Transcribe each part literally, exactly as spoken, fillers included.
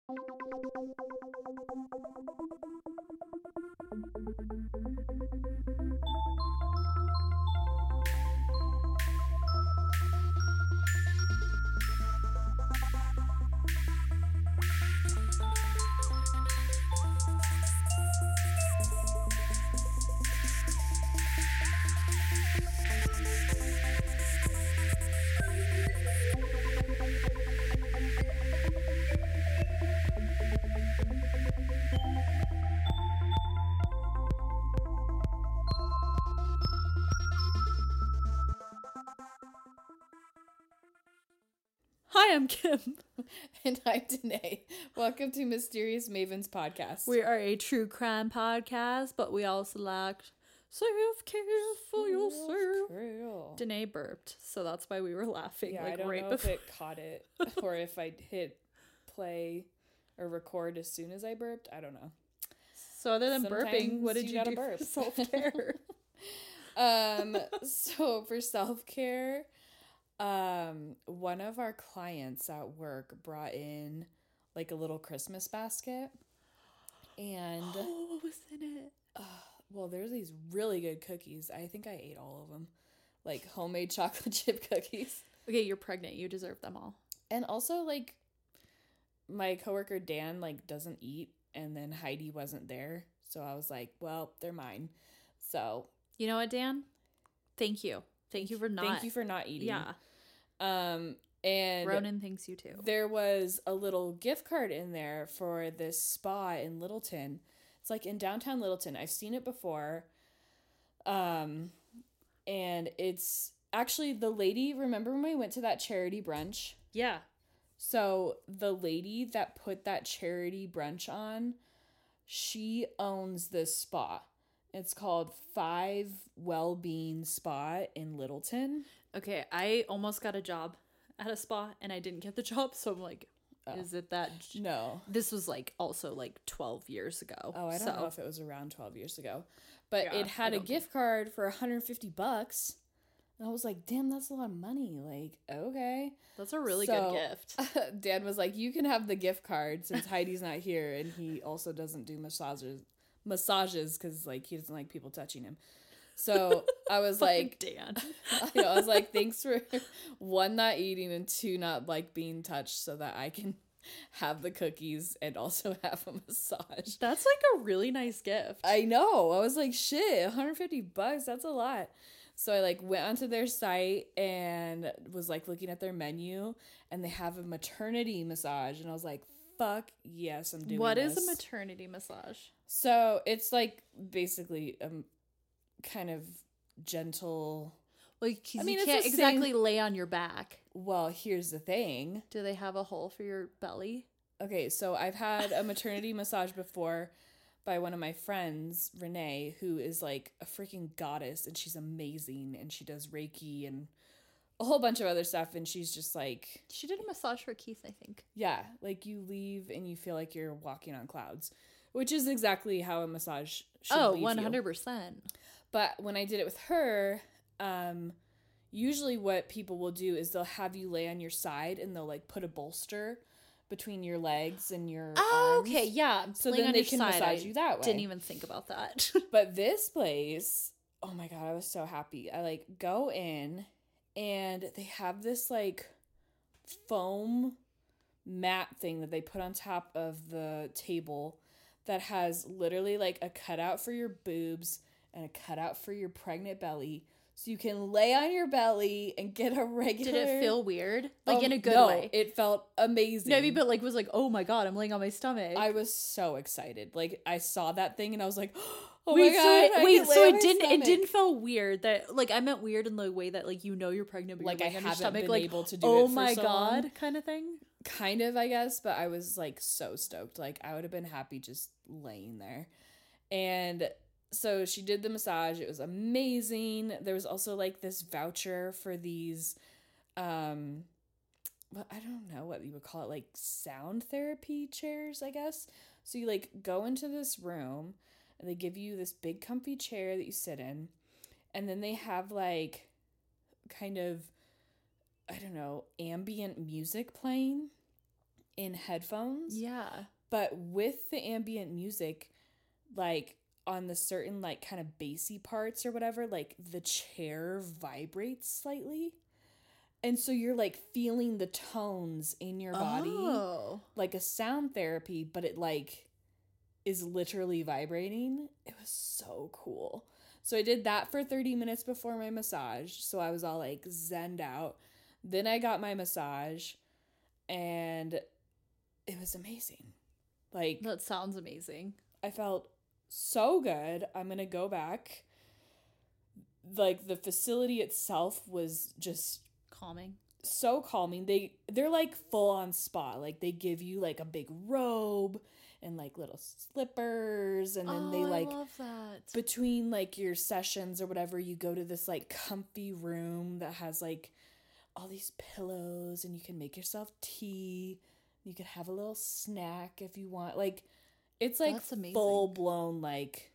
Hi, I'm Kim. And I'm Danae. Welcome to Mysterious Mavens Podcast. We are a true crime podcast, but we also like self-care for yourself. Real. Danae burped, so that's why we were laughing. Yeah, like I don't right know before. if it caught it or if I hit play or record as soon as I burped. I don't know. So other than Sometimes burping, what did you you, gotta do burp. for self-care? um, so for self-care, um, one of our clients at work brought in like a little Christmas basket. And Oh, what was in it? Uh, well, there's these really good cookies. I think I ate all of them. Like homemade chocolate chip cookies. Okay, you're pregnant. You deserve them all. And also, like, my coworker Dan, like, doesn't eat. And then Heidi wasn't there. So I was like, well, they're mine. So. You know what, Dan? Thank you. Thank you for not. Thank you for not eating. Yeah. Um, and. Ronan thanks you too. There was a little gift card in there for this spa in Littleton. It's like in downtown Littleton. I've seen it before. Um, and it's actually the lady, remember when we went to that charity brunch? Yeah. So the lady that put that charity brunch on, she owns this spa. It's called Five Wellbeing Spa in Littleton. Okay, I almost got a job at a spa and I didn't get the job, so I'm like, Oh. is it that? J- No. This was like also like twelve years ago. Oh, I don't so. know if it was around twelve years ago. But Yeah, it had I a don't gift card for one hundred fifty bucks. And I was like, damn, that's a lot of money. Like, okay. That's a really So, good gift. Dan was like, you can have the gift card since Heidi's not here. And he also doesn't do massages massages because, like, he doesn't like people touching him. So I was like, Dan. you know, I was like, thanks for one, not eating, and two, not like being touched so that I can have the cookies and also have a massage. That's like a really nice gift. I know. I was like, shit, one hundred fifty bucks. That's a lot. So I like went onto their site and was like looking at their menu, and they have a maternity massage. And I was like, fuck yes, I'm doing What this. is a maternity massage? So it's like basically um kind of gentle. Like, 'cause I mean, you it's can't the exactly same- lay on your back. Well, here's the thing. Do they have a hole for your belly? Okay, so I've had a maternity massage before by one of my friends, Renee, who is like a freaking goddess, and she's amazing, and she does Reiki and a whole bunch of other stuff, and she's just like, She did a massage for Keith, I think. yeah, like you leave and you feel like you're walking on clouds, which is exactly how a massage should Oh, leave one you. hundred percent. But when I did it with her, um, usually what people will do is they'll have you lay on your side and they'll like put a bolster between your legs and your Oh, arms. okay, yeah. So Laying then on they your can side, massage I you that way. Didn't even think about that. But this place, oh my God, I was so happy. I like go in and they have this like foam mat thing that they put on top of the table that has literally like a cutout for your boobs and a cutout for your pregnant belly. So you can lay on your belly and get a regular. Did it feel weird? Like Oh, in a good no, way? It felt amazing. No, but like was like, oh my God, I'm laying on my stomach. I was so excited. Like I saw that thing and I was like, oh wait, my God. so it, I wait, can lay so on it my didn't. stomach. It didn't feel weird that like I meant weird in the way that like you know you're pregnant, but Like you're I laying on your haven't stomach, been like able to do oh it for my so God, long. kind of thing. Kind of, I guess, but I was like so stoked. Like I would have been happy just laying there. And so she did the massage. It was amazing. There was also like this voucher for these um well, I don't know what you would call it, like sound therapy chairs, I guess. So you like go into this room and they give you this big comfy chair that you sit in, and then they have like kind of, I don't know, ambient music playing. in headphones. Yeah. But with the ambient music, like on the certain like kind of bassy parts or whatever, like the chair vibrates slightly. And so you're like feeling the tones in your body Oh. like a sound therapy, but it like is literally vibrating. It was so cool. So I did that for thirty minutes before my massage. So I was all like zenned out. Then I got my massage and it was amazing. Like, That sounds amazing. I felt so good. I'm going to go back. Like, the facility itself was just Calming. so calming. They they're like full on spa. Like, they give you like a big robe and like little slippers, and then oh, they like I love that. between like your sessions or whatever, you go to this like comfy room that has like all these pillows, and you can make yourself tea. You could have a little snack if you want. Like, it's like That's amazing. full blown like,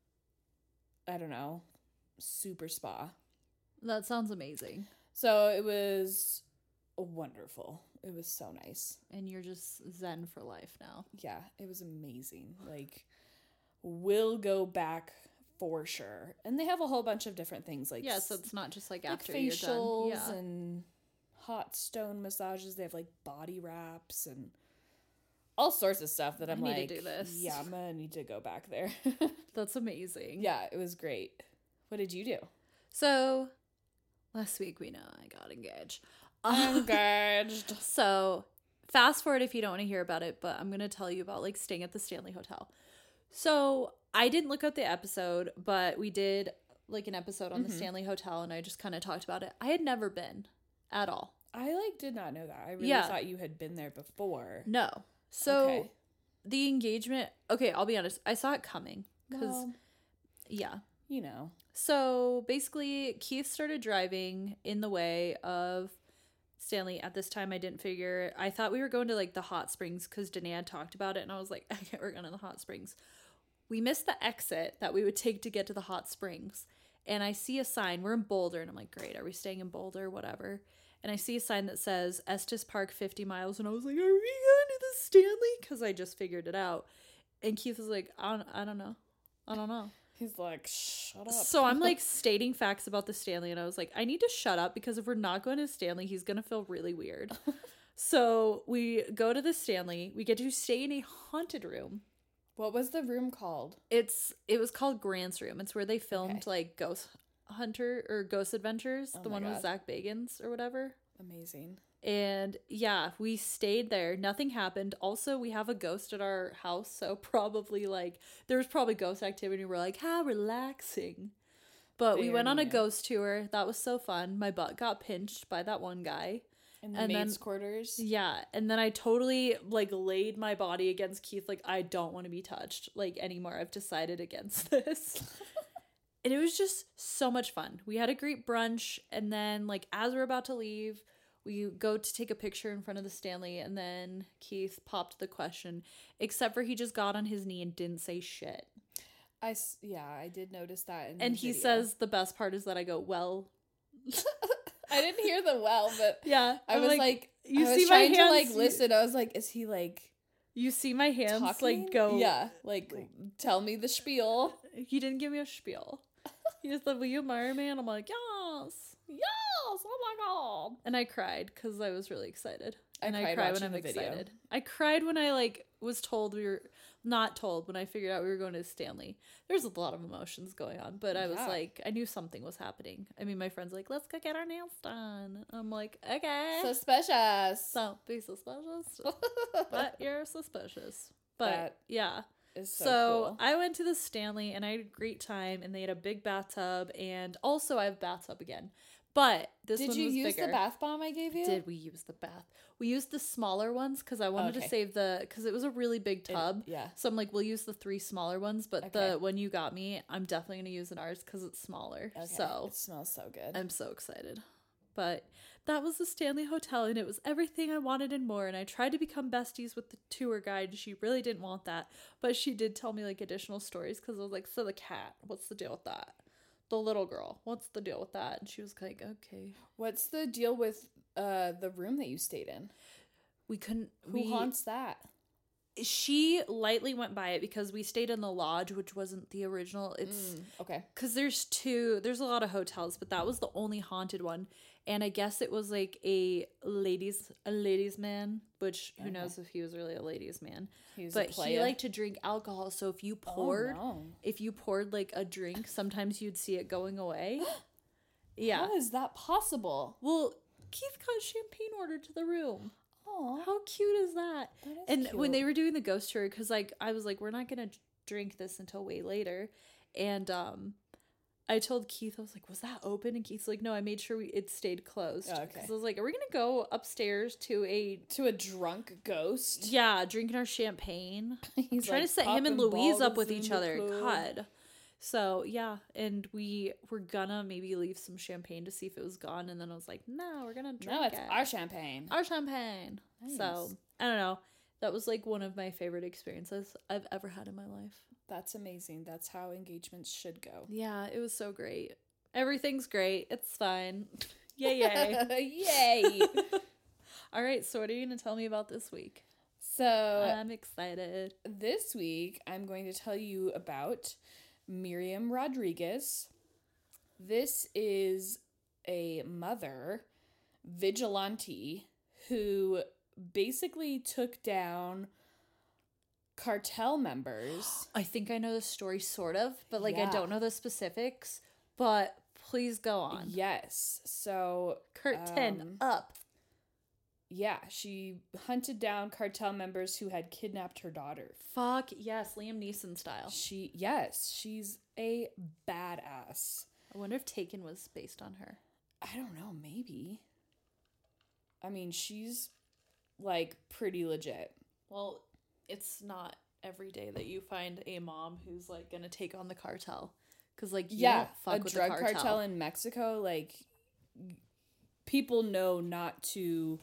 I don't know, super spa. That sounds amazing. So it was wonderful. It was so nice. And you're just zen for life now. Yeah, it was amazing. Like, we'll go back for sure. And they have a whole bunch of different things like Yeah, so it's not just like, like after you're done. facials Yeah. and hot stone massages. They have like body wraps and all sorts of stuff that I I'm need to like, do this. yeah, I'm gonna need to go back there. That's amazing. Yeah, it was great. What did you do? So last week we know I got engaged. Engaged. So fast forward if you don't want to hear about it, but I'm going to tell you about like staying at the Stanley Hotel. So I didn't look up the episode, but we did like an episode on Mhm. the Stanley Hotel, and I just kind of talked about it. I had never been at all. I like did not know that. I really Yeah. thought you had been there before. No. So Okay. the engagement, okay, I'll be honest. I saw it coming because, Well, yeah. you know. So basically, Keith started driving in the way of Stanley. At this time, I didn't figure. I thought we were going to like the hot springs because Danae had talked about it, and I was like, okay, we're going to the hot springs. We missed the exit that we would take to get to the hot springs, and I see a sign. We're in Boulder, and I'm like, great, are we staying in Boulder? Whatever. And I see a sign that says Estes Park fifty miles, and I was like, are we going to the Stanley? Because I just figured it out. And Keith was like, I don't, I don't know. I don't know. He's like, shut up. So I'm like stating facts about the Stanley, and I was like, I need to shut up because if we're not going to Stanley, he's going to feel really weird. So we go to the Stanley. We get to stay in a haunted room. What was the room called? It's it was called Grant's Room. It's where they filmed Okay. like Ghost Hunter or Ghost Adventures, Oh the my one with God. Zach Bagans or whatever. Amazing. And yeah, we stayed there. Nothing happened. Also, we have a ghost at our house, so probably like there was probably ghost activity. We're like, how relaxing. But we They went on a already knew. ghost tour. That was so fun. My butt got pinched by that one guy. In the And then- maid's quarters? Yeah, and then I totally like laid my body against Keith. Like I don't want to be touched like anymore. I've decided against this. And it was just so much fun. We had a great brunch, and then like as we're about to leave, we go to take a picture in front of the Stanley, and then Keith popped the question, except for he just got on his knee and didn't say shit. I, s- yeah, I did notice that. In And the he video. says the best part is that I go, well, I didn't hear the well, but yeah. I I'm was like, you I was see my trying hands, to like you- listen. I was like, is he like You see my hands talking? like go. Yeah, like, like- tell me the spiel. He didn't give me a spiel. He just said, will you marry me? And I'm like, yes. Yes, oh my god. And I cried because I was really excited. I and cried I cry when watching I'm the video. excited. I cried when I like was told we were not told when I figured out we were going to Stanley. There's a lot of emotions going on, but I was Yeah. like, I knew something was happening. I mean, my friend's like, let's go get our nails done. I'm like, okay. Suspicious. So be suspicious, but you're suspicious. But That yeah. is so, So, cool. I went to the Stanley and I had a great time, and they had a big bathtub, and also I have bathtub again. But this Did one you was use bigger. the bath bomb I gave you? Did we use the bath? We used the smaller ones because I wanted Okay. to save the because it was a really big It- tub. yeah. So I'm like, we'll use the three smaller ones, but Okay. the one you got me, I'm definitely gonna use in ours because it's smaller. Okay. So it smells so good. I'm so excited. But that was the Stanley Hotel, and it was everything I wanted and more. And I tried to become besties with the tour guide, and she really didn't want that. But she did tell me like additional stories because I was like, so the cat, what's the deal with that? The little girl, what's the deal with that? And she was like, okay. What's the deal with uh the room that you stayed in? we couldn't. Who we, haunts that? She lightly went by it because we stayed in the lodge, which wasn't the original. It's Mm, okay. because there's two. There's a lot of hotels, but that was the only haunted one. And I guess it was like a ladies a ladies man, which who Okay. knows if he was really a ladies man. He was But a he playa. liked to drink alcohol, so if you poured, Oh, no. if you poured like a drink, sometimes you'd see it going away. Yeah. How is that possible? Well, Keith got champagne ordered to the room. Oh, How cute is that? that is And cute. when they were doing the ghost tour, because like I was like, we're not gonna drink this until way later, and um, I told Keith, I was like, was that open? And Keith's like, no, I made sure we it stayed closed. Oh, okay. 'Cause I was like, are we gonna go upstairs to a to a drunk ghost. yeah, drinking our champagne? He's trying like, to set him and "Popping Louise up bottles with in each the other. club." God. So yeah, and we were gonna maybe leave some champagne to see if it was gone, and then I was like, no, we're gonna drink No, it's it. our champagne. Our champagne. Nice. So I don't know. That was like one of my favorite experiences I've ever had in my life. That's amazing. That's how engagements should go. Yeah, it was so great. Everything's great. It's fine. Yay, yay. Yay. All right, so what are you going to tell me about this week? So, I'm excited. this week I'm going to tell you about Miriam Rodriguez. This is a mother vigilante who basically took down cartel members. I think I know the story sort of, but like I Yeah. don't know the specifics. But please go on. Yes. So, Curtain Um, up. yeah, she hunted down cartel members who had kidnapped her daughter. Fuck yes, Liam Neeson style. She, yes, she's a badass. I wonder if Taken was based on her. I don't know, maybe. I mean, she's like pretty legit. Well, it's not every day that you find a mom who's like gonna take on the cartel, because like you Yeah, don't fuck a with drug the cartel. cartel in Mexico, like people know not to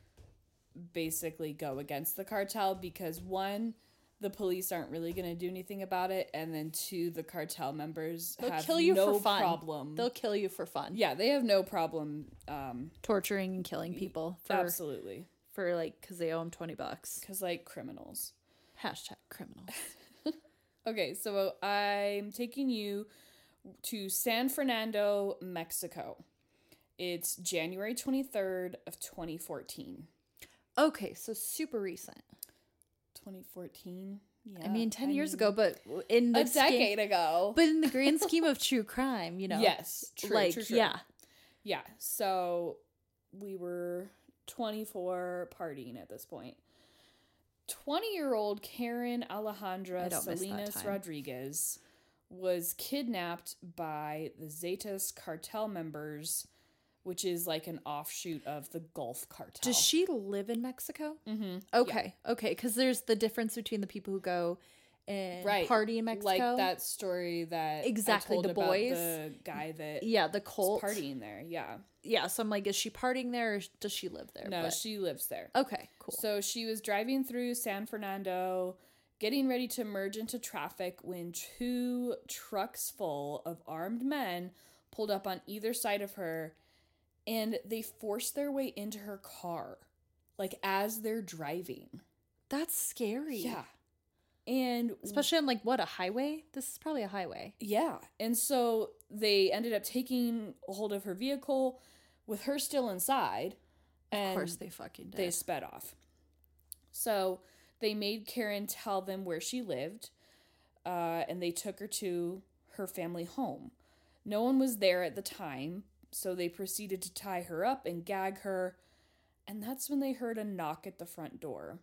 basically go against the cartel because one, the police aren't really going to do anything about it, and then two, the cartel members They'll have kill you no for fun. problem. They'll kill you for fun. Yeah, they have no problem. Um, Torturing and killing people for absolutely, for like because they owe them twenty bucks. because like criminals. Hashtag criminals. Okay, so I'm taking you to San Fernando, Mexico. It's January twenty-third of twenty fourteen. Okay, so super recent. twenty fourteen. Yeah. I mean, ten years mean, ago, but in the a decade scheme, ago. but in the grand scheme of true crime, you know. Yes, true, like true, true. yeah. Yeah. So we were twenty-four partying at this point. twenty-year-old Karen I Alejandra don't miss that Salinas time. Rodriguez was kidnapped by the Zetas cartel members, which is like an offshoot of the Gulf cartel. Does she live in Mexico? Mm-hmm. Okay, okay, because there's the difference between the people who go and Right. party in Mexico, Like that story that Exactly, I told the about boys. the guy that Yeah, the was cult. partying there. Yeah. Yeah, so I'm like, is she partying there or does she live there? No, But- she lives there. okay, cool. So she was driving through San Fernando, getting ready to merge into traffic when two trucks full of armed men pulled up on either side of her and they forced their way into her car, like as they're driving. That's scary. Yeah. And Especially on like what, a highway? This is probably a highway. yeah. And so they ended up taking a hold of her vehicle with her still inside. And Of course they fucking did. they sped off. So they made Karen tell them where she lived, uh, and they took her to her family home. No one was there at the time, so they proceeded to tie her up and gag her, and that's when they heard a knock at the front door.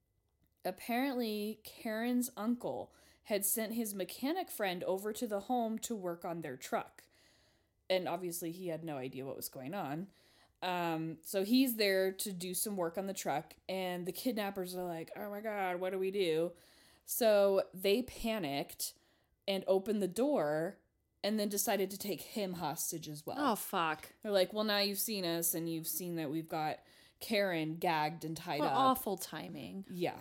Apparently, Karen's uncle had sent his mechanic friend over to the home to work on their truck. And obviously, he had no idea what was going on. Um, so he's there to do some work on the truck, and the kidnappers are like, oh my god, what do we do? So they panicked and opened the door and then decided to take him hostage as well. Oh fuck. They're like, well, now you've seen us and you've seen that we've got Karen gagged and tied What up. awful timing. Yeah.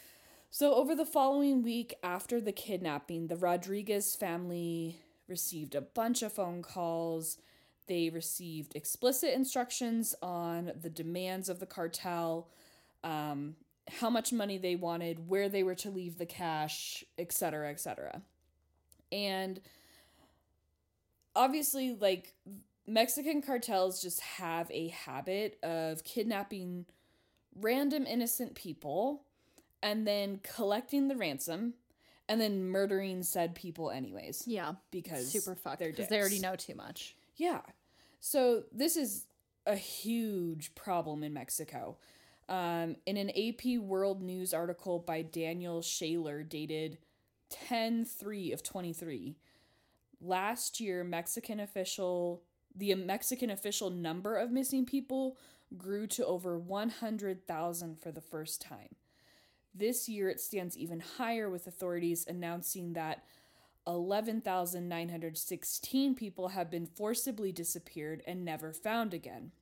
So over the following week after the kidnapping, the Rodriguez family received a bunch of phone calls. They received explicit instructions on the demands of the cartel. um, how much money they wanted, where they were to leave the cash, et cetera, et cetera. And obviously, like, Mexican cartels just have a habit of kidnapping random innocent people and then collecting the ransom and then murdering said people anyways. Yeah. Because super fucked. they're Because they already dicks. know too much. Yeah. So this is a huge problem in Mexico. Um, in an A P World News article by Daniel Shaler dated ten three of twenty-three, last year Mexican official the Mexican official number of missing people grew to over one hundred thousand for the first time. This year it stands even higher, with authorities announcing that eleven thousand nine hundred sixteen people have been forcibly disappeared and never found again.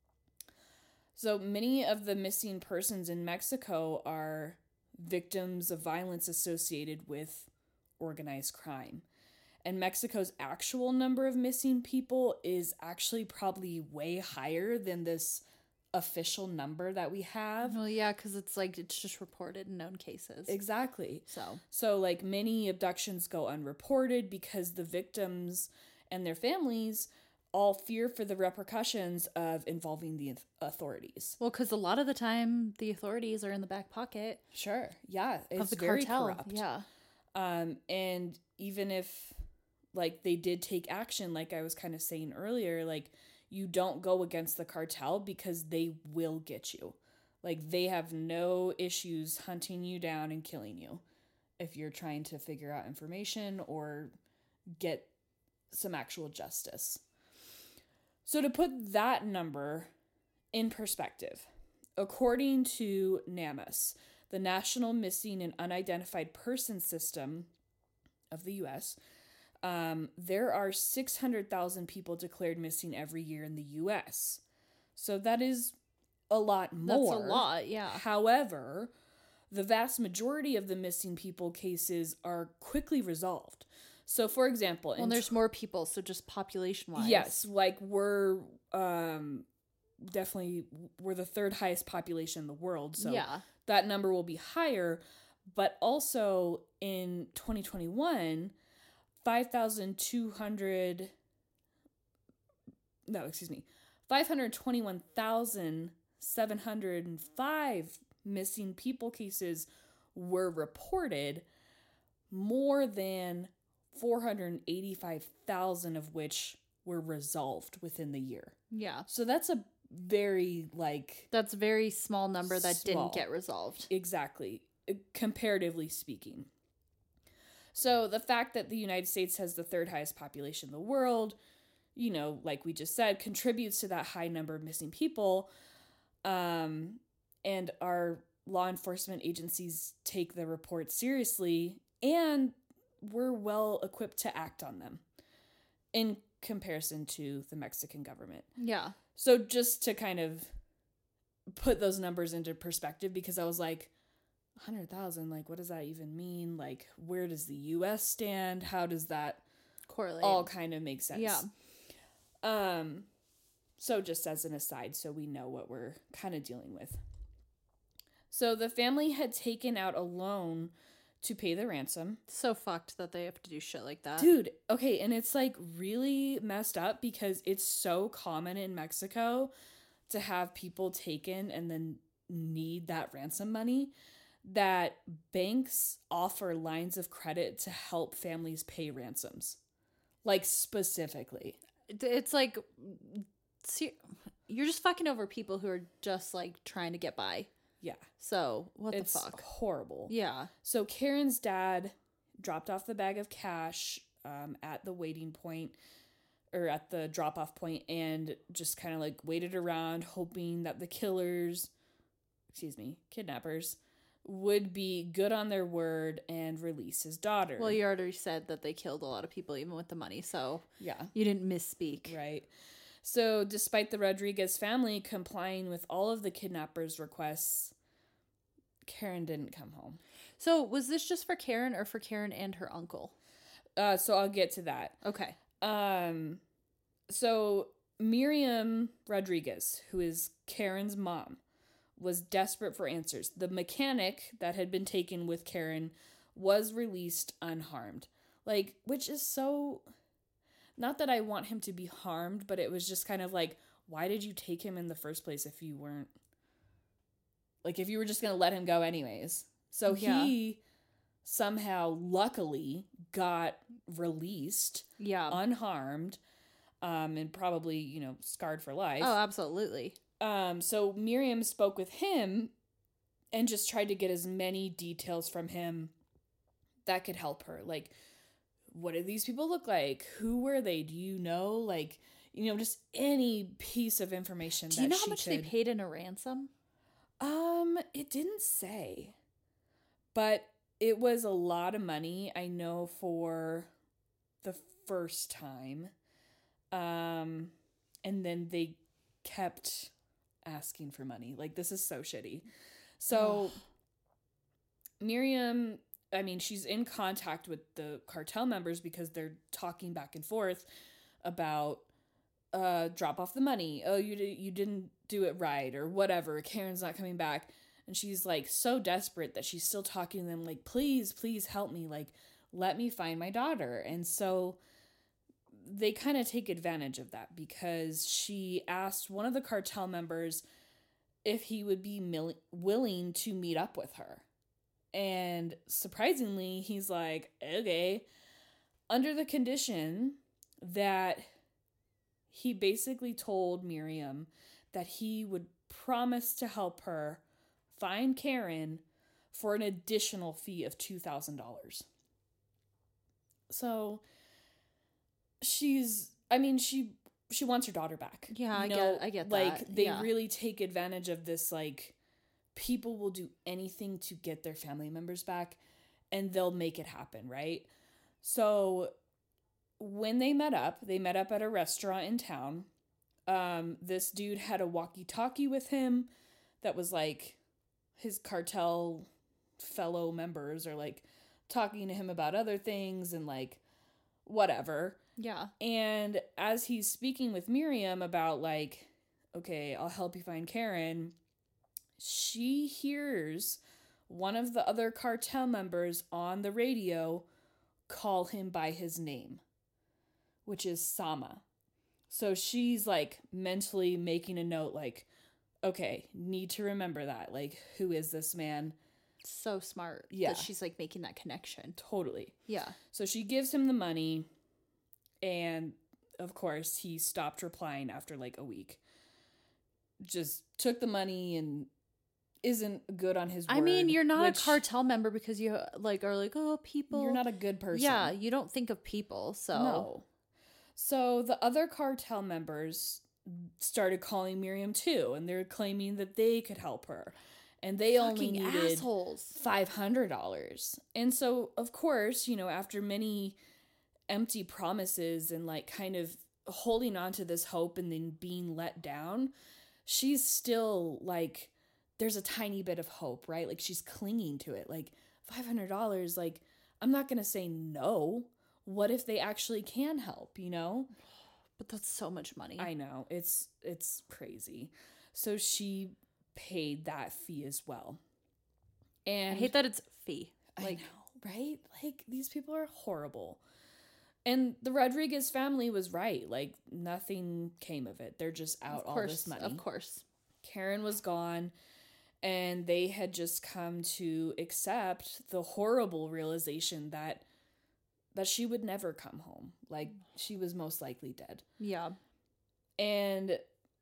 So many of the missing persons in Mexico are victims of violence associated with organized crime. And Mexico's actual number of missing people is actually probably way higher than this official number that we have. Well, yeah, because it's like, it's just reported in known cases. Exactly. So, So, like, many abductions go unreported because the victims and their families all fear for the repercussions of involving the authorities. well, because a lot of the time the authorities are in the back pocket Sure. Yeah. It's of the very cartel. corrupt. Yeah. Um, and even if, like, they did take action, like I was kind of saying earlier, like, you don't go against the cartel because they will get you. Like, they have no issues hunting you down and killing you if you're trying to figure out information or get some actual justice. So to put that number in perspective, according to NamUs, the National Missing and Unidentified Persons System of the U S, um, there are six hundred thousand people declared missing every year in the U S. So that is a lot more. That's a lot, yeah. However, the vast majority of the missing people cases are quickly resolved. So, for example, Well, in there's more people, so just population-wise. yes, like we're um, definitely we're the third highest population in the world, so yeah. that number will be higher. But also in twenty twenty-one, five thousand two hundred no, excuse me, five hundred twenty-one thousand seven hundred five missing people cases were reported, more than four hundred eighty-five thousand of which were resolved within the year. Yeah. So that's a very, like... That's a very small number that Small. didn't get resolved. Exactly. Comparatively speaking. So the fact that the United States has the third highest population in the world, you know, like we just said, contributes to that high number of missing people. Um, and our law enforcement agencies take the reports seriously, and we're well equipped to act on them in comparison to the Mexican government. Yeah. So just to kind of put those numbers into perspective, because I was like, one hundred thousand, like, what does that even mean? Like, where does the U S stand? How does that Correlate. all kind of make sense? Yeah. Um, so just as an aside, so we know what we're kind of dealing with. So the family had taken out a loan to pay the ransom. So fucked that they have to do shit like that. Dude, okay, and it's like really messed up because it's so common in Mexico to have people taken and then need that ransom money that banks offer lines of credit to help families pay ransoms. Like, specifically. It's like, see, you're just fucking over people who are just like trying to get by. Yeah. So, what It's the fuck? horrible. Yeah. So Karen's dad dropped off the bag of cash um, at the waiting point, or at the drop-off point, and just kind of like waited around hoping that the killers, excuse me, kidnappers, would be good on their word and release his daughter. Well, you already said that they killed a lot of people even with the money, so yeah. you didn't misspeak. Right. So despite the Rodriguez family complying with all of the kidnappers' requests, Karen didn't come home. So was this just for Karen or for Karen and her uncle? Uh, so I'll get to that. Okay. Um, so Miriam Rodriguez, who is Karen's mom, was desperate for answers. The mechanic that had been taken with Karen was released unharmed. Like, which is so... Not that I want him to be harmed, but it was just kind of like, why did you take him in the first place if you weren't... Like, if you were just going to let him go anyways. So Yeah. he somehow, luckily, got released, Yeah. unharmed, um, and probably, you know, scarred for life. Oh, absolutely. Um, so Miriam spoke with him and just tried to get as many details from him that could help her. Like, what did these people look like? Who were they? Do you know? Like, you know, just any piece of information. Do that you know how she much could... they paid in a ransom? Um, it didn't say, but it was a lot of money. I know for the first time. Um, and then they kept asking for money. Like, this is so shitty. So Ugh. Miriam, I mean, she's in contact with the cartel members because they're talking back and forth about uh drop off the money. Oh, you di- you didn't do it right or whatever. Karen's not coming back. And she's like so desperate that she's still talking to them like, please, please help me. Like, let me find my daughter. And so they kind of take advantage of that because she asked one of the cartel members if he would be mil- willing to meet up with her. And surprisingly, he's like, okay, under the condition that he basically told Miriam that he would promise to help her find Karen for an additional fee of two thousand dollars. So she's, I mean, she she wants her daughter back. Yeah, I You know, get I get like, that. they Yeah. really take advantage of this, like, people will do anything to get their family members back and they'll make it happen, right? So when they met up, they met up at a restaurant in town. Um, this dude had a walkie-talkie with him that was like his cartel fellow members are like talking to him about other things and like whatever. Yeah. And as he's speaking with Miriam about like, okay, I'll help you find Karen, she hears one of the other cartel members on the radio call him by his name, which is Sama. So she's like mentally making a note like, okay, need to remember that. Like, who is this man? So smart. Yeah. That she's like making that connection. Totally. Yeah. So she gives him the money, and of course he stopped replying after like a week. Just took the money and isn't good on his word. I mean, you're not which a cartel member because you like are like, oh, people. You're not a good person. Yeah, you don't think of people, so No. So the other cartel members started calling Miriam too, and they're claiming that they could help her. And they only Fucking needed assholes. five hundred dollars. And so, of course, you know, after many empty promises and like kind of holding on to this hope and then being let down, she's still like, there's a tiny bit of hope, right? Like she's clinging to it. Like five hundred dollars, like I'm not going to say no. What if they actually can help, you know? But that's so much money. I know. It's it's crazy. So she paid that fee as well. And I hate that it's a fee. Like, I know, right? Like these people are horrible. And the Rodriguez family was right. Like nothing came of it. They're just out Of course, all this money. of course. Karen was gone, and they had just come to accept the horrible realization that that she would never come home. Like she was most likely dead. Yeah. And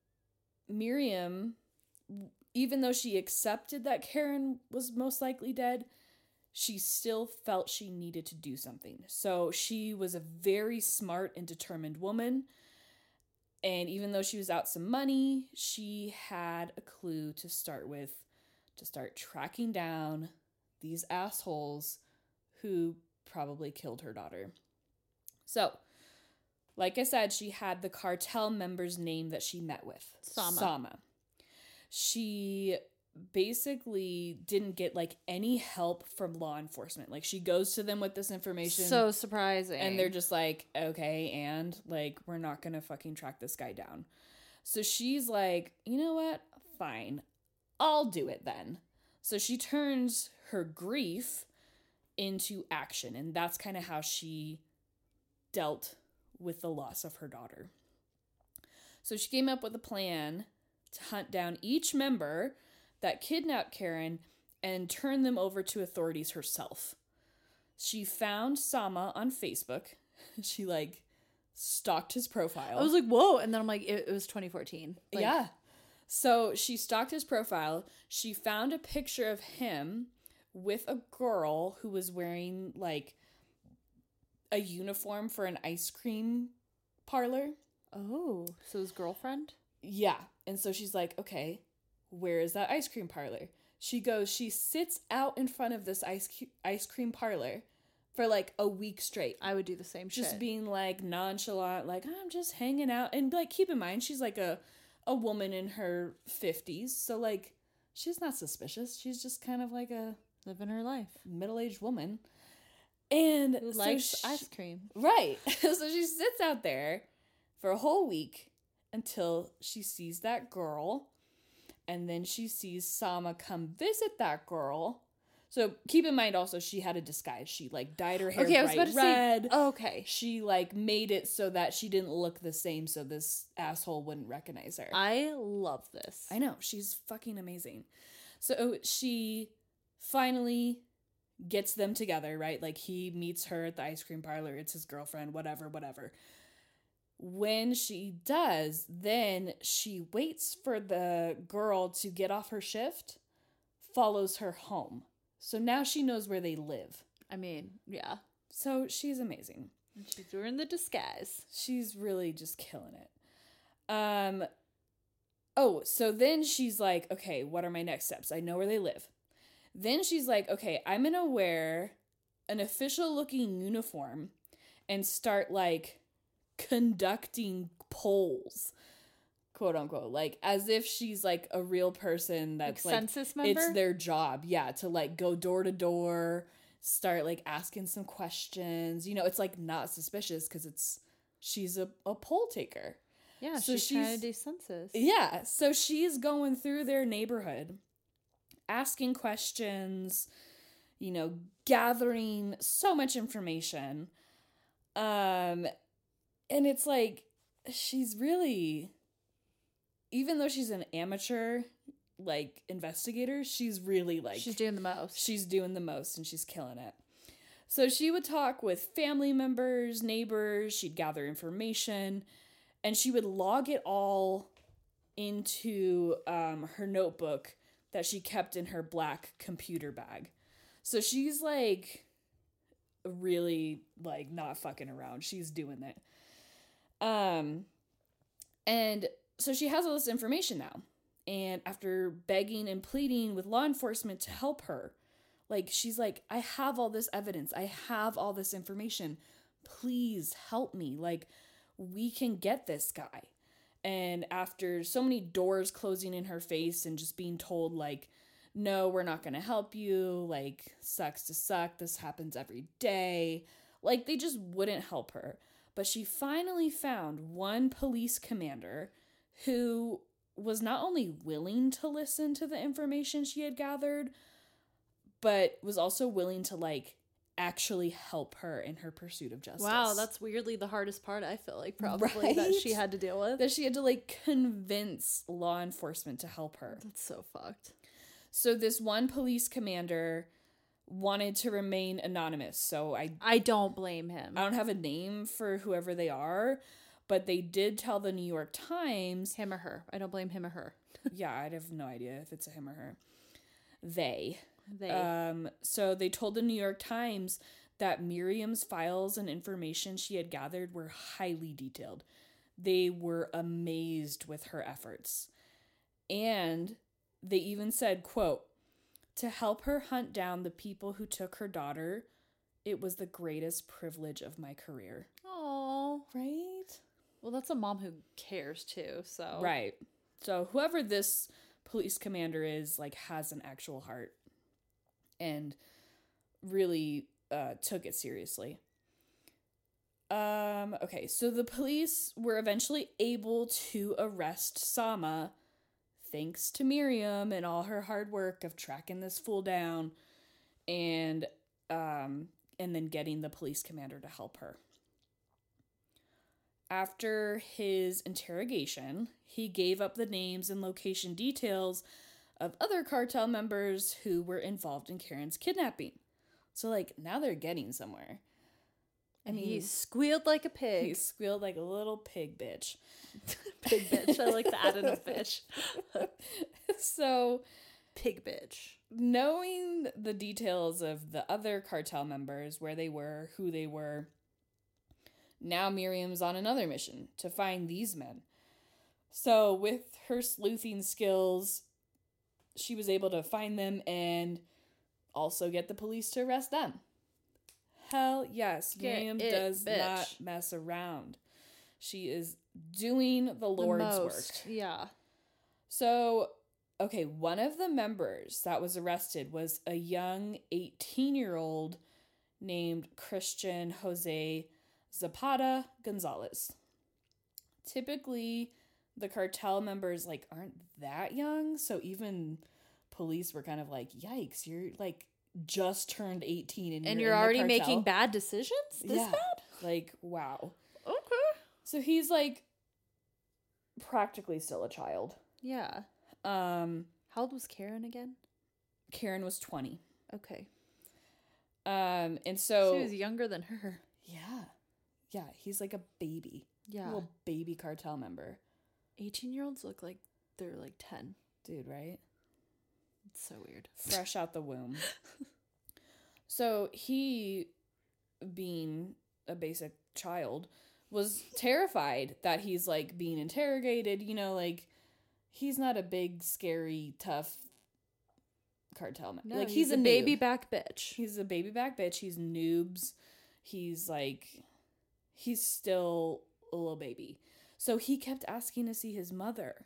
Miriam, even though she accepted that Karen was most likely dead, she still felt she needed to do something. So she was a very smart and determined woman. And even though she was out some money, she had a clue to start with, to start tracking down these assholes who probably killed her daughter. So, like I said, she had the cartel member's name that she met with. Sama. Sama. She basically didn't get like any help from law enforcement. Like she goes to them with this information. So surprising. And they're just like, okay, and like, we're not going to fucking track this guy down. So she's like, you know what? Fine. I'll do it then. So she turns her grief into action, and that's kind of how she dealt with the loss of her daughter. So she came up with a plan to hunt down each member that kidnapped Karen and turn them over to authorities herself. She found Sama on Facebook. She, like, stalked his profile. I was like, whoa. And then I'm like, it, it was twenty fourteen. Like, yeah. So she stalked his profile. She found a picture of him with a girl who was wearing, like, a uniform for an ice cream parlor. Oh, so his girlfriend? Yeah. And so she's like, okay, where is that ice cream parlor? She goes, she sits out in front of this ice ice cream parlor for like a week straight. I would do the same shit. Just being like nonchalant, like, I'm just hanging out. And like, keep in mind, she's like a, a woman in her fifties. So like, she's not suspicious. She's just kind of like a living her life. Middle-aged woman. And who so likes she, ice cream. Right. So she sits out there for a whole week until she sees that girl. And then she sees Sama come visit that girl. So keep in mind also she had a disguise. She like dyed her hair okay, bright I was about to red. Say, oh, okay. She like made it so that she didn't look the same so this asshole wouldn't recognize her. I love this. I know. She's fucking amazing. So she finally gets them together, right? Like he meets her at the ice cream parlor. It's his girlfriend, whatever, whatever. When she does, then she waits for the girl to get off her shift, follows her home. So now she knows where they live. I mean, yeah. So she's amazing. And she's wearing the disguise. She's really just killing it. Um, oh, so then she's like, okay, what are my next steps? I know where they live. Then she's like, okay, I'm going to wear an official looking uniform and start like conducting polls, quote unquote, like as if she's like a real person that's like, like census member? It's their job, yeah, to like go door to door, start like asking some questions. You know, it's like not suspicious because it's she's a, a poll taker. Yeah, so she's, she's trying to do census. Yeah, so she's going through their neighborhood, asking questions, you know, gathering so much information. Um, and it's like, she's really, even though she's an amateur, like, investigator, she's really, like... She's doing the most. She's doing the most, and she's killing it. So she would talk with family members, neighbors, she'd gather information, and she would log it all into um, her notebook that she kept in her black computer bag. So she's, like, really, like, not fucking around. She's doing it. Um, and so she has all this information now. And after begging and pleading with law enforcement to help her, like, she's like, I have all this evidence. I have all this information. Please help me. Like, we can get this guy. And after so many doors closing in her face and just being told, like, no, we're not going to help you. Like, sucks to suck. This happens every day. Like, they just wouldn't help her. But she finally found one police commander who was not only willing to listen to the information she had gathered, but was also willing to, like, actually help her in her pursuit of justice. Wow, that's weirdly the hardest part, I feel like, probably, right? that she had to deal with. That she had to, like, convince law enforcement to help her. That's so fucked. So this one police commander wanted to remain anonymous. So I I don't blame him. I don't have a name for whoever they are, but they did tell the New York Times. Him or her. I don't blame him or her. Yeah, I'd have no idea if it's a him or her. They. They. Um, so they told the New York Times that Miriam's files and information she had gathered were highly detailed. They were amazed with her efforts. And they even said, quote, to help her hunt down the people who took her daughter, it was the greatest privilege of my career. Oh, right? Well, that's a mom who cares too, so. Right. So whoever this police commander is, like, has an actual heart and really uh, took it seriously. Um, okay, so the police were eventually able to arrest Sama thanks to Miriam and all her hard work of tracking this fool down and um and then getting the police commander to help her. After his interrogation, he gave up the names and location details of other cartel members who were involved in Karen's kidnapping. So, like, now they're getting somewhere. I mean, he squealed like a pig. He squealed like a little pig bitch. Pig bitch. I like to add in a bitch. So, pig bitch. Knowing the details of the other cartel members, where they were, who they were, now Miriam's on another mission to find these men. So with her sleuthing skills, she was able to find them and also get the police to arrest them. Hell yes, Get Miriam it, does bitch. not mess around. She is doing the Lord's the work. most, yeah. So, okay, one of the members that was arrested was a young eighteen-year-old named Christian Jose Zapata Gonzalez. Typically, the cartel members, like, aren't that young, so even police were kind of like, yikes, you're, like, just turned eighteen and, And you're, you're in already the cartel? making bad decisions? This Yeah. bad? Like, wow. Okay. So he's, like, practically still a child. Yeah. Um, How old was Karen again? Karen was twenty. Okay. Um, and so... She was younger than her. Yeah. Yeah, he's like a baby. Yeah. Little baby cartel member. eighteen-year-olds look like they're like ten. Dude, right? It's so weird. Fresh out the womb. So he, being a basic child, was terrified that he's, like, being interrogated. You know, like, he's not a big, scary, tough cartel member. No, like, he's, he's, a, a baby noob. back bitch. He's a baby back bitch. He's noobs. He's, like, he's still a little baby. So he kept asking to see his mother.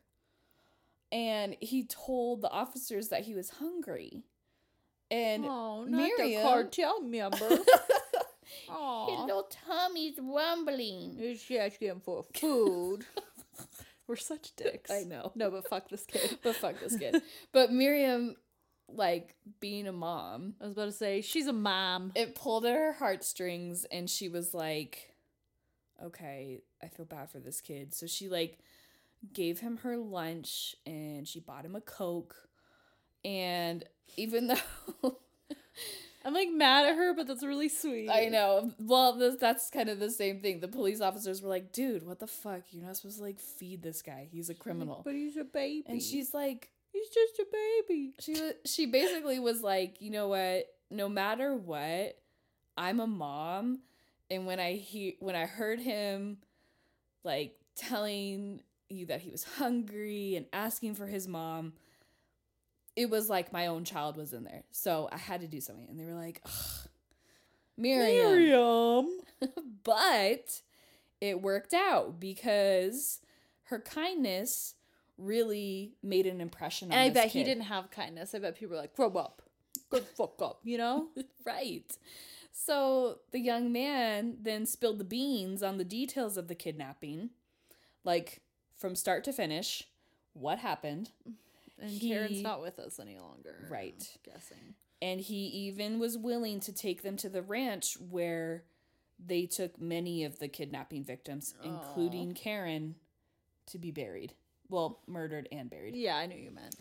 And he told the officers that he was hungry. And oh, not Miriam, the cartel member. Aw. his little tummy's rumbling. He's asking for food. We're such dicks. I know. No, but fuck this kid. But fuck this kid. But Miriam, like, being a mom, I was about to say, she's a mom. it pulled at her heartstrings, and she was like, okay, I feel bad for this kid. So she, like, gave him her lunch, and she bought him a Coke. And even though I'm, like, mad at her, but that's really sweet. I know, well, this, that's kind of the same thing. The police officers were like, dude, what the fuck? You're not supposed to, like, feed this guy. He's a criminal. But he's a baby. And she's like, he's just a baby. she was, she basically was like, you know what? No matter what, I'm a mom. And when I hear, when I heard him, like, telling you that he was hungry and asking for his mom, it was like my own child was in there. So I had to do something. And they were like, ugh, Miriam. Miriam. But it worked out because her kindness really made an impression on And I this bet he kid. didn't have kindness. I bet people were like, grow up. Go the fuck up, you know? Right. So the young man then spilled the beans on the details of the kidnapping, like from start to finish, what happened. And He- Karen's not with us any longer. Right. I'm guessing. And he even was willing to take them to the ranch where they took many of the kidnapping victims, Aw. including Karen, to be buried. Well, murdered and buried. Yeah, I knew you meant.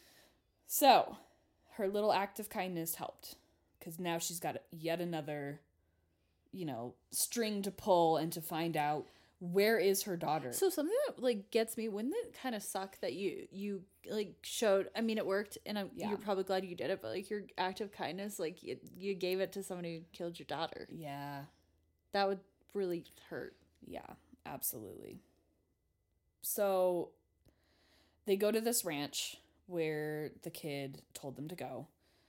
So, her little act of kindness helped. Because now she's got yet another, you know, string to pull and to find out where is her daughter. So something that like gets me, wouldn't it kind of suck that you you like showed? I mean, it worked, and I'm, Yeah. you're probably glad you did it. But like your act of kindness, like you, you gave it to someone who killed your daughter. Yeah. That would really hurt. Yeah, absolutely. So they go to this ranch where the kid told them to go.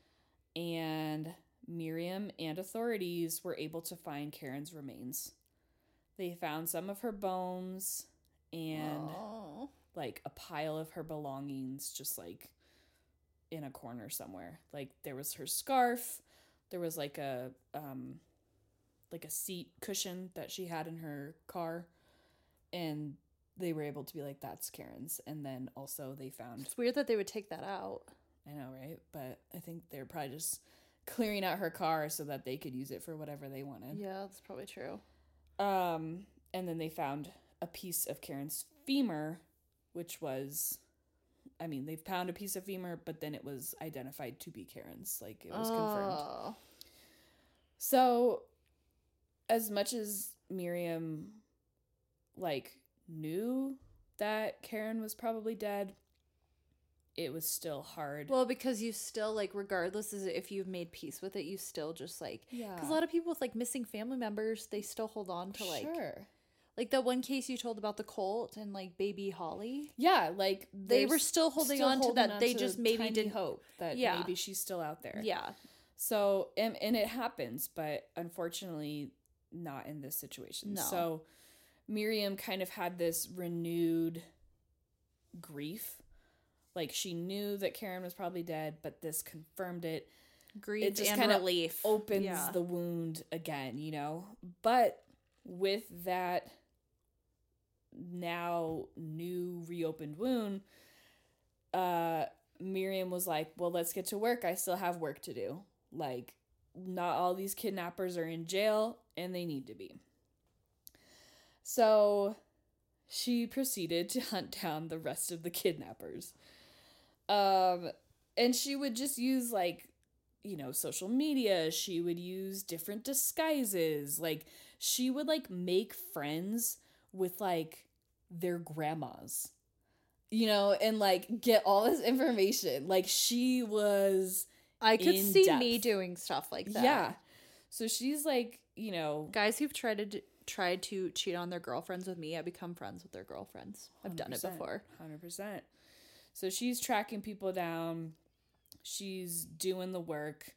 And Miriam and authorities were able to find Karen's remains. They found some of her bones and Oh. like a pile of her belongings just like in a corner somewhere. Like there was her scarf, there was like a um like a seat cushion that she had in her car, and they were able to be like, that's Karen's. And then also they found, It's weird that they would take that out. I know, right? But I think they're probably just clearing out her car so that they could use it for whatever they wanted. Yeah, that's probably true. Um, and then they found a piece of Karen's femur, which was, I mean, they found a piece of femur, but then it was identified to be Karen's. Like, it was oh. confirmed. So, as much as Miriam, like, knew that Karen was probably dead, it was still hard. Well, because you still, like, regardless as if you've made peace with it, you still just, like, yeah. Because a lot of people with, like, missing family members, they still hold on to, like, sure. Like, the one case you told about the Colt and, like, baby Holly. Yeah, like, they were still holding still on holding to that. on They to just maybe tiny didn't hope that yeah. maybe she's still out there. Yeah. So, and, and it happens, but unfortunately not in this situation. No. So, Miriam kind of had this renewed grief. Like, she knew that Karen was probably dead, but this confirmed it. Grief it just and kind of relief. opens yeah. the wound again, you know? But with that now new reopened wound, uh, Miriam was like, well, let's get to work. I still have work to do. Like, not all these kidnappers are in jail, and they need to be. So she proceeded to hunt down the rest of the kidnappers. Um, and she would just use, like, you know, social media. She would use different disguises. Like, she would, like, make friends with, like, their grandmas, you know, and, like, get all this information. Like, she was I could in see depth. me doing stuff like that. Yeah. So she's, like, you know. Guys who've tried to, d- tried to cheat on their girlfriends with me, I become friends with their girlfriends. I've done it before. one hundred percent. So she's tracking people down. She's doing the work.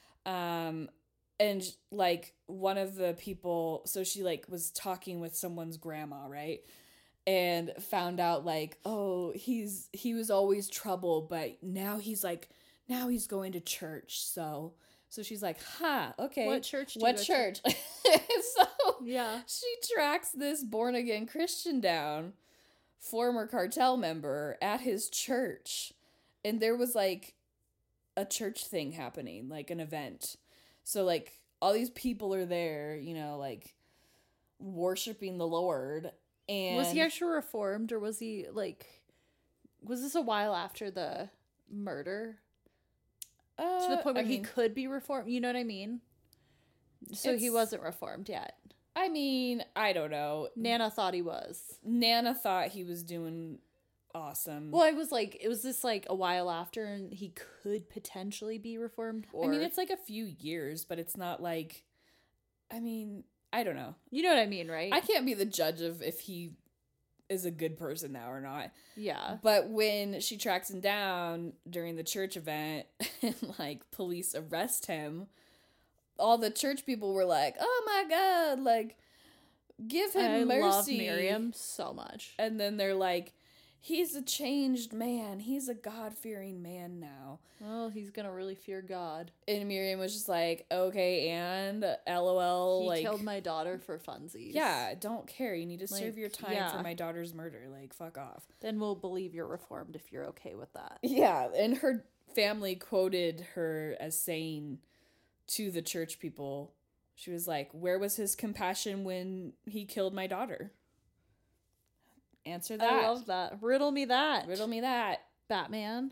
Um, and, like, one of the people, so she, like, was talking with someone's grandma, right? And found out, like, oh, he's, he was always trouble, but now he's, like, now he's going to church, so... So she's like, ha, huh, okay. What church do What you go church? So yeah. she tracks this born-again Christian down, former cartel member, at his church. And there was, like, a church thing happening, like an event. So, like, all these people are there, you know, like, worshiping the Lord. And was he actually reformed, or was he, like, was this a while after the murder? uh, To the point where I he mean, could be reformed, you know what I mean? So he It's- wasn't reformed yet. I mean, I don't know. Nana thought he was. Nana thought he was doing awesome. Well, I was like, it was this like a while after, and he could potentially be reformed. Or I mean, it's like a few years, but it's not like, I mean, I don't know. you know what I mean, right? I can't be the judge of if he is a good person now or not. yeah. But when she tracks him down during the church event and, like, police arrest him, all the church people were like, oh my God, like, give him I mercy. love Miriam so much. And then they're like, he's a changed man. He's a God-fearing man now. Oh, he's gonna really fear God. And Miriam was just like, okay, and LOL, He like, killed my daughter for funsies. yeah, don't care. You need to serve Like, your time yeah. for my daughter's murder. Like, fuck off. Then we'll believe you're reformed if you're okay with that. Yeah, and her family quoted her as saying to the church people, she was like, where was his compassion when he killed my daughter? Answer that. I love that. Riddle me that. Riddle me that. Batman.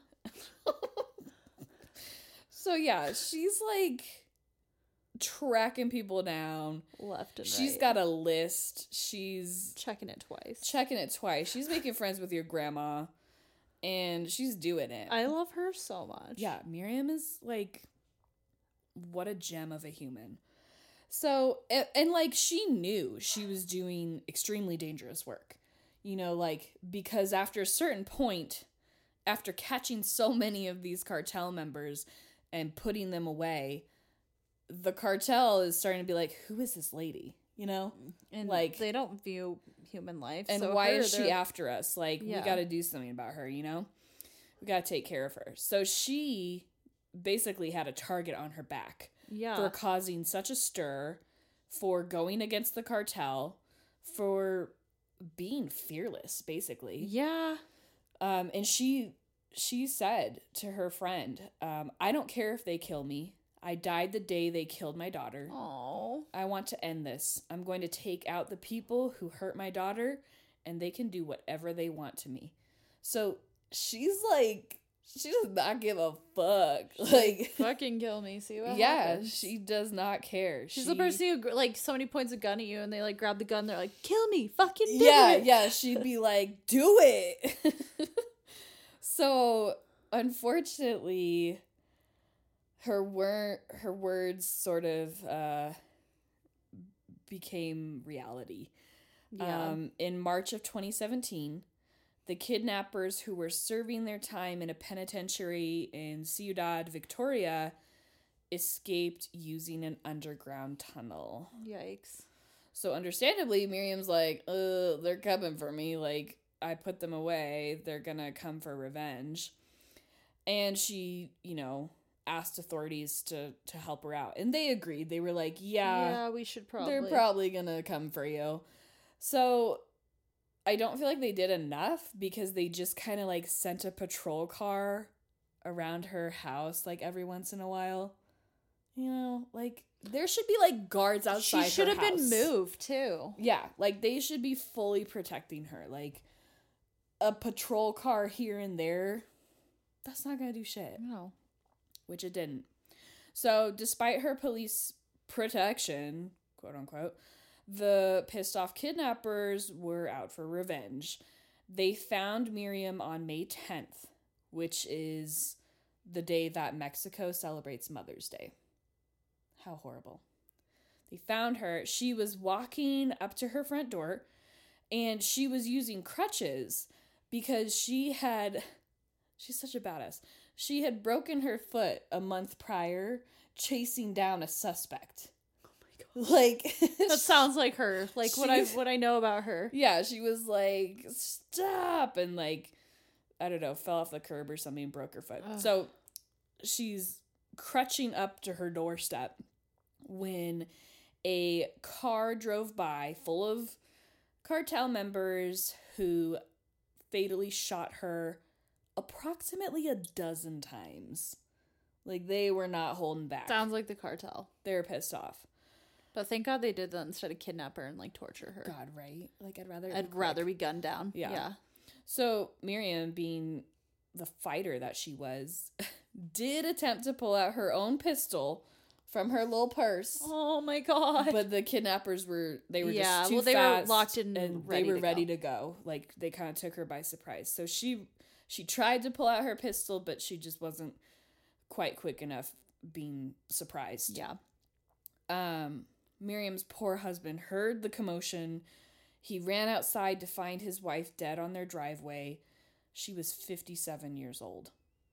So yeah, she's like tracking people down. Left and She's right. got a list. She's checking it twice. checking it twice. She's making friends with your grandma, and she's doing it. I love her so much. Yeah, Miriam is like, what a gem of a human. So, and, and like, she knew she was doing extremely dangerous work. You know, like, because after a certain point, after catching so many of these cartel members and putting them away, the cartel is starting to be like, who is this lady? You know? And like, they don't view human life. and so why her, is she they're- after us? Like, Yeah. we got to do something about her, you know? We got to take care of her. So she basically had a target on her back Yeah. for causing such a stir, for going against the cartel, for being fearless, basically. Yeah. Um, and she she said to her friend, um, I don't care if they kill me. I died the day they killed my daughter. Oh. I want to end this. I'm going to take out the people who hurt my daughter, and they can do whatever they want to me. So she's like, she does not give a fuck. Like, fucking kill me. See what yeah, happens. she does not care. She's she, the person who, like, somebody points a gun at you and they, like, grab the gun. They're like, kill me. Fucking do yeah, it. yeah. She'd be like, do it. So, unfortunately, her wor- her words sort of uh, became reality. Yeah. Um, in March of twenty seventeen, the kidnappers who were serving their time in a penitentiary in Ciudad Victoria escaped using an underground tunnel. Yikes. So understandably, Miriam's like, uh, they're coming for me. Like, I put them away. They're gonna come for revenge. And she, you know, asked authorities to, to help her out. And they agreed. They were like, yeah, Yeah, we should probably. they're probably gonna come for you. So I don't feel like they did enough because they just kind of like sent a patrol car around her house like every once in a while. You know, like there should be like guards outside. She should her have been house. moved too. Yeah, like they should be fully protecting her. Like a patrol car here and there, that's not gonna do shit. No. Which it didn't. So despite her police protection, quote unquote, the pissed off kidnappers were out for revenge. They found Miriam on May tenth, which is the day that Mexico celebrates Mother's Day. How horrible. They found her. She was walking up to her front door and she was using crutches because she had, she's such a badass. She had broken her foot a month prior chasing down a suspect. Like That sounds like her. Like She- what I what I know about her. Yeah, she was like, stop, and like, I don't know, fell off the curb or something, broke her foot. Ugh. So she's crutching up to her doorstep when a car drove by full of cartel members who fatally shot her approximately a dozen times. Like, they were not holding back. Sounds like the cartel. They were pissed off. But thank God they did that instead of kidnap her and like torture her. God, right? Like, I'd rather. I'd rather be gunned down. Yeah. Yeah. So Miriam, being the fighter that she was, did attempt to pull out her own pistol from her little purse. Oh my God. But the kidnappers were they were Yeah, just too well, they were fast locked in and ready they were to ready go. to go. Like, they kind of took her by surprise. So she she tried to pull out her pistol, but she just wasn't quite quick enough being surprised. Yeah. Um Miriam's poor husband heard the commotion. He ran outside to find his wife dead on their driveway. She was fifty-seven years old.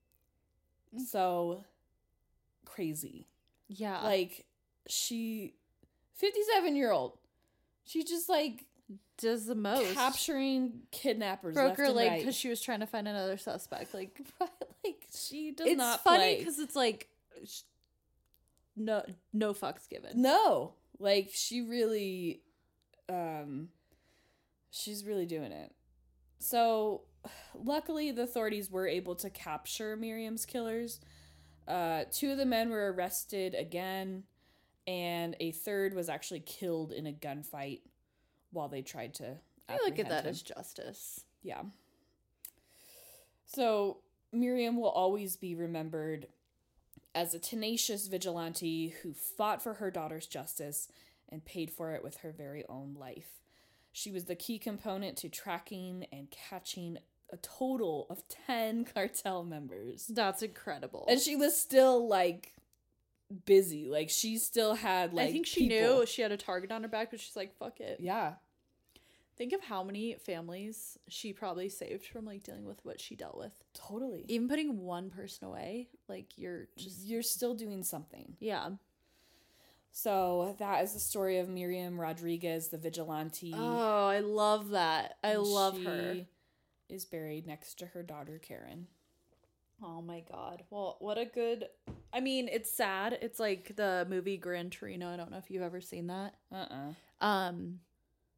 So crazy. Yeah. Like, she, fifty-seven year old. She just like does the most. capturing kidnappers. Broke left her and leg right. because she was trying to find another suspect. Like, like she does it's not funny play. because it's like, sh- no, no fucks given. No, like she really, um, she's really doing it. So, luckily, the authorities were able to capture Miriam's killers. Uh, two of the men were arrested again, and a third was actually killed in a gunfight while they tried to. I look at apprehend that him. as justice. Yeah. So, Miriam will always be remembered as a tenacious vigilante who fought for her daughter's justice and paid for it with her very own life. She was the key component to tracking and catching a total of ten cartel members. That's incredible. And she was still, like, busy. Like, she still had, like, I think she people. knew she had a target on her back, but she's like, fuck it. Yeah. Think of how many families she probably saved from like dealing with what she dealt with. Totally. Even putting one person away, like you're just You're still doing something. yeah. So that is the story of Miriam Rodriguez, the vigilante. Oh, I love that. I And love she her. is buried next to her daughter, Karen. Oh my God. Well, what a good. I mean, it's sad. It's like the movie Gran Torino. I don't know if you've ever seen that. Uh-uh. Um,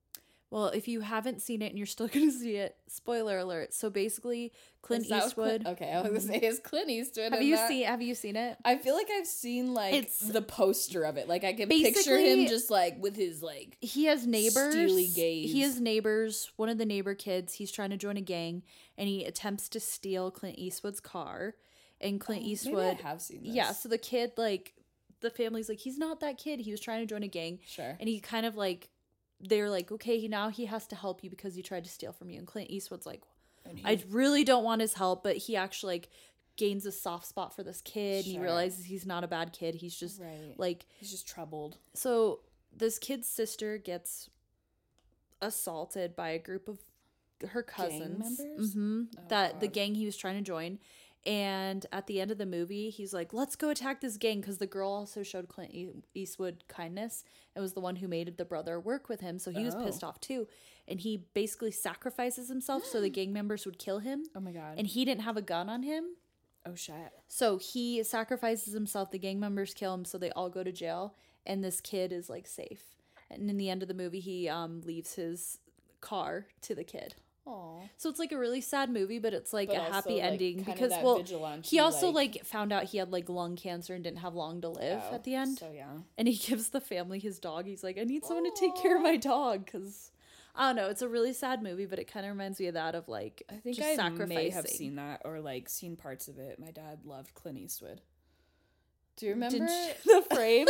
Well, if you haven't seen it and you're still going to see it, spoiler alert. So basically, Clint Is that what Eastwood. Clint- okay, I was gonna say is Clint Eastwood. Have in you that? seen? Have you seen it? I feel like I've seen like It's- the poster of it. Like I can picture Basically- him just like with his like He has neighbors. steely gaze. He has neighbors. One of the neighbor kids. He's trying to join a gang, and he attempts to steal Clint Eastwood's car. And Clint Oh, maybe Eastwood. I have seen this. Yeah. So the kid, like, the family's like, he's not that kid. He was trying to join a gang, Sure. and he kind of like, they're like, okay, he now he has to help you because he tried to steal from you. And Clint Eastwood's like, And he- I really don't want his help, but he actually like gains a soft spot for this kid, and he Sure. realizes he's not a bad kid. He's just right. like, He's just troubled. so this kid's sister gets assaulted by a group of her cousins, members? hmm Oh, that the God. gang he was trying to join. And at the end of the movie, he's like, let's go attack this gang, because the girl also showed Clint E- Eastwood kindness. It was the one who made the brother work with him, so he was Oh. pissed off too. And he basically sacrifices himself so the gang members would kill him. Oh my god. And he didn't have a gun on him. oh shit. So he sacrifices himself, the gang members kill him, so they all go to jail, and this kid is like safe. And in the end of the movie, he um leaves his car to the kid. Aw. So it's like a really sad movie, but it's like But a also, happy like, ending kinda because that well, vigilante, he also like- like, found out he had like lung cancer and didn't have long to live Oh, at the end. So yeah. And he gives the family his dog. He's like, I need someone to take care of my dog because I don't know. It's a really sad movie, but it kind of reminds me of that of like I think just I sacrificing. may have seen that or like seen parts of it. My dad loved Clint Eastwood. Do you remember Didn't it? you- the frame?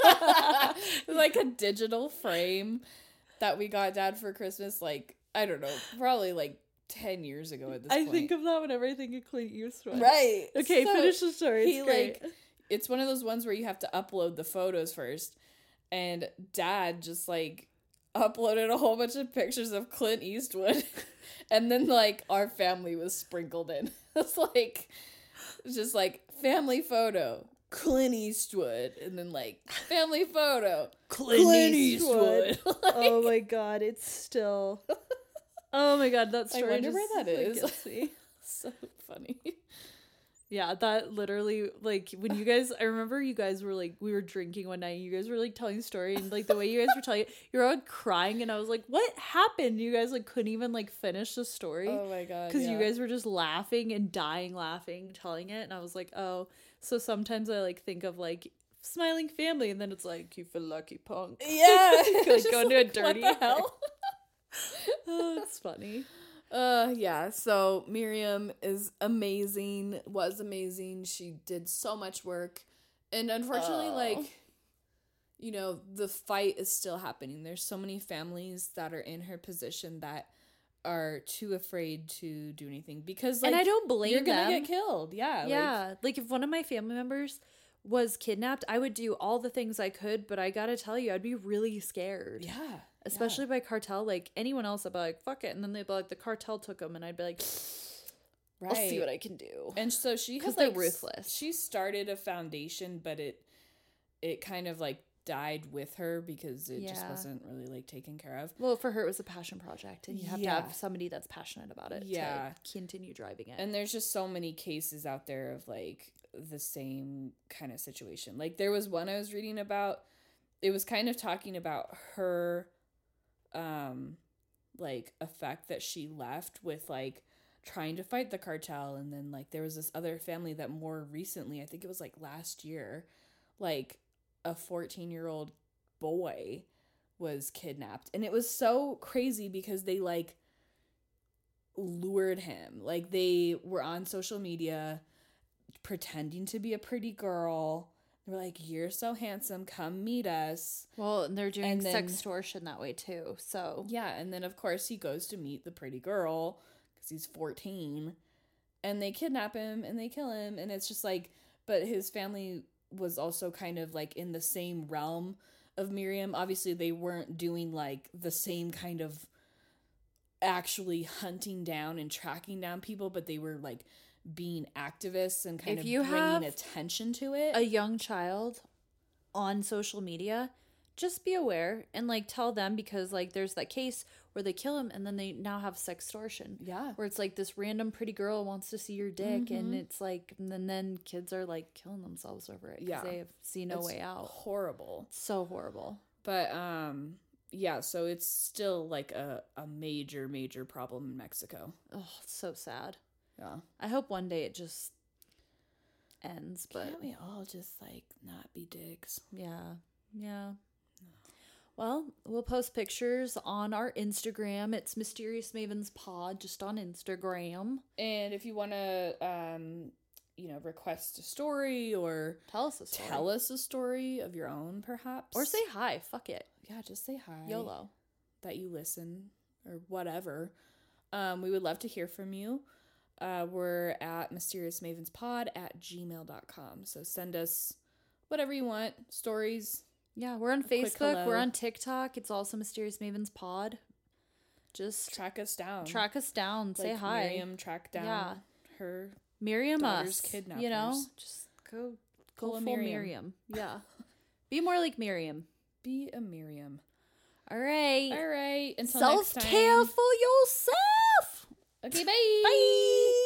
Like a digital frame that we got dad for Christmas, like I don't know, probably like ten years ago at this I point. think of that whenever I think of Clint Eastwood. Right. Okay, So finish the story. It's he great. like it's one of those ones where you have to upload the photos first. And dad just like uploaded a whole bunch of pictures of Clint Eastwood. And then like our family was sprinkled in. It's like it's just like family photo. Clint Eastwood, and then like family photo, Clint Eastwood. Like, Oh my god, it's still. Oh my god, that I story. wonder just, where that like, is. gets me. so funny. Yeah, that literally, like, when you guys, I remember you guys were like, we were drinking one night, and you guys were like telling a story, and like the way you guys were telling it, you were all crying, and I was like, what happened? You guys like couldn't even like finish the story Oh my god! because yeah. you guys were just laughing and dying laughing telling it, and I was like, oh, so sometimes I like think of like smiling family, and then it's like, you feel lucky punk. yeah, Like, Just go into a like, dirty what the hell. Oh, it's funny. Uh yeah, so Miriam is amazing, was amazing. She did so much work. And unfortunately, Oh. like, you know, the fight is still happening. There's so many families that are in her position that are too afraid to do anything because like And I don't blame you're gonna them. get killed. Yeah. Yeah, like, if one of my family members was kidnapped, I would do all the things I could, but I gotta tell you, I'd be really scared. Like, yeah. Especially by cartel. Like, anyone else, I'd be like, fuck it. And then they'd be like, the cartel took them. And I'd be like, yeah. I'll see what I can do. And so she 'Cause has they're like, ruthless. She started a foundation, but it it kind of like died with her because it just Yeah. wasn't really like taken care of. Well, for her, it was a passion project. And you have Yeah. to have somebody that's passionate about it Yeah. to continue driving it. And there's just so many cases out there of like the same kind of situation. Like there was one I was reading about. It was kind of talking about her um like effect that she left with like trying to fight the cartel, and then like there was this other family that more recently, I think it was like last year, like a fourteen year old boy was kidnapped, and it was so crazy because they like lured him. Like they were on social media pretending to be a pretty girl. They were like, you're so handsome, come meet us. Well, and they're doing And then- sextortion that way too. So, Yeah, and then of course he goes to meet the pretty girl because he's fourteen, and they kidnap him and they kill him, and it's just like, but his family was also kind of like in the same realm of Miriam. Obviously they weren't doing like the same kind of actually hunting down and tracking down people, but they were like being activists and kind If of you bringing have attention to it. a young child on social media, just be aware and like tell them, because like there's that case where they kill him and then they now have sextortion. Yeah. Where it's like this random pretty girl wants to see your dick, and Mhm. it's like, and then, then kids are like killing themselves over it because Yeah. they have see no It's way out. Horrible. So horrible. But um yeah, so it's still like a, a major, major problem in Mexico. Oh, it's so sad. Yeah. I hope one day it just ends, but Can't we all just like not be dicks? yeah. Yeah. Well, we'll post pictures on our Instagram. It's Mysterious Mavens Pod, just on Instagram. And if you want to, um, you know, request a story or Tell us a story. tell us a story of your own, perhaps. Or say hi. Fuck it. Yeah, just say hi. YOLO. That you listen or whatever. Um, we would love to hear from you. Uh, we're at mysteriousmavenspod at gmail dot com. So send us whatever you want. Stories. Yeah, we're on A quick Facebook. hello. We're on TikTok. It's also Mysterious Mavens Pod. Just Track us down. track us down. Say Like hi. Miriam tracked down Yeah. her. Miriam daughter's us. kidnappers. You know? Just go, go Full of full Miriam. Miriam. Yeah. Be more like Miriam. Be a Miriam. All right. All right. Until Self next care time. for yourself. Okay, bye. Bye.